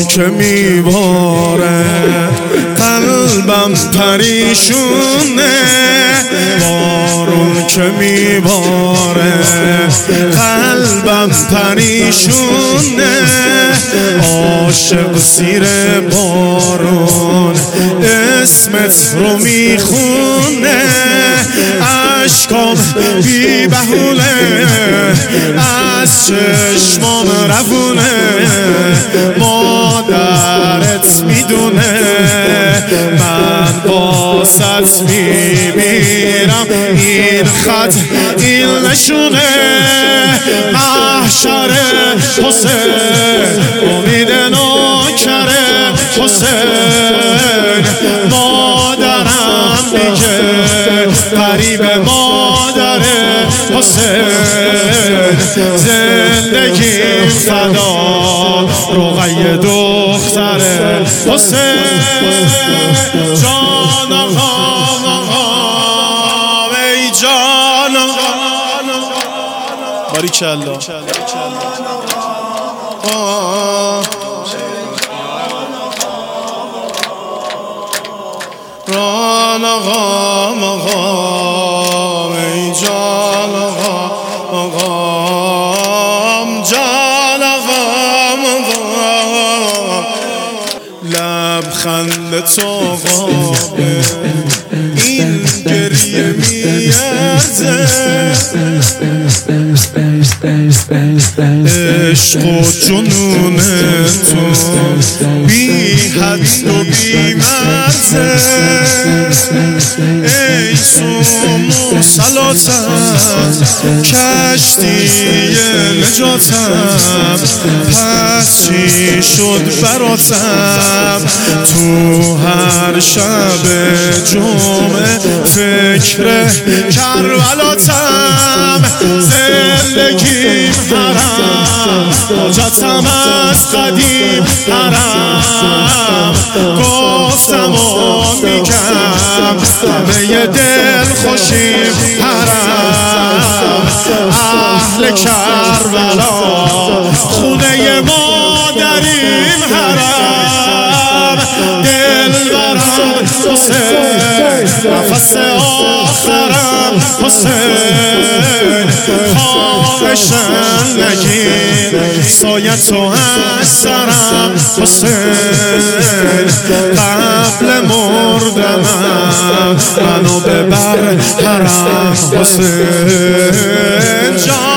بارون که میباره قلبم پریشونه، بارون که میباره قلبم پریشونه، عاشق زیر بارون اسمت رو میخونه، عشقام بی بهونه از چشمام روونه، مادرت میدونه من باست میمیرم، این خط این نشونه محشر حسین، امید نوکر حسین، مادرم میگه قریب مادر حسین، زندگیم فدا رقیه دختر حسین، جان آقام ای جان باریکالله ران آقام آقام ای جان آقام جان آقام آقام، لبخند تو آقامه این گریه میارزه، عشق و جنون تو بی حد و بی مرزه، ای سوم و صلاتم کشتی نجاتم، پس چی شد براتم تو هر شب جمعه فکر کربلاتم، زندگیم حرم حاجتم از قدیم حرم، گفتم و میگم همه دل خوشیم حرم، اهل کربلا خونه مادریم حرم، دل برم حسین نفس آخرم حسین، خواهشم نگیر سایه تو از سرم حسین، قبل مردنم منو ببر حرم حسین،